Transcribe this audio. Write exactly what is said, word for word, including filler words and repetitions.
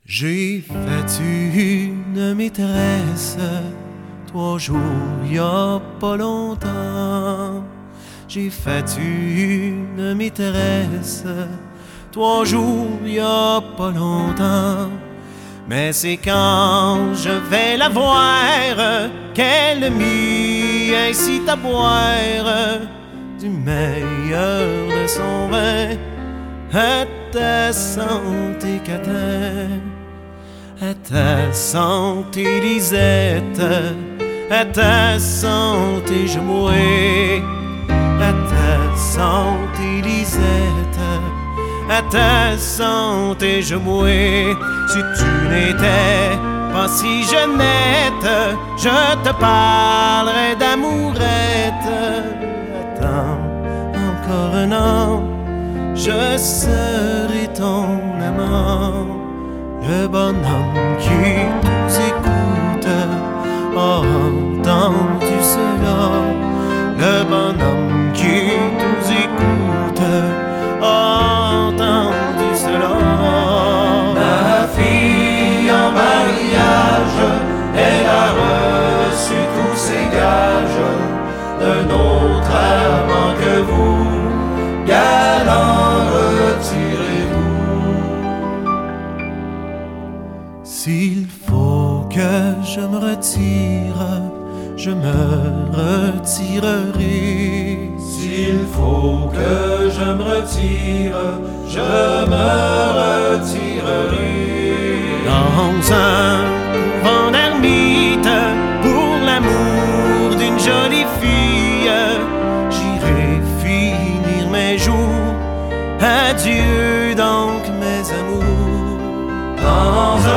J'ai fait une maîtresse trois jours y a pas longtemps. J'ai fait une maîtresse trois jours y a pas longtemps. Mais c'est quand je vais la voir qu'elle m'y incite à boire du meilleur de son vin. À ta santé, Catin, à ta santé, Lisette, à ta santé, je mourrai. À ta santé, Lisette, à ta santé, je mourrai. Si tu n'étais pas si jeunette, je te parlerais d'amourette. Attends encore un an, je serai ton amant. Le bonhomme qui nous écoute a entendu cela. Le bonhomme qui nous écoute a entendu cela. Ma fille en mariage, elle a reçu tous ses gages d'un autre amant que vous. Galant, retirez-vous. S'il faut que je me retire, je me retirerai. S'il faut que je me retire, je me retirerai. Dans un couvent d'ermite, pour l'amour d'une jolie fille, j'irai finir mes jours. Adieu donc mes amours. Dans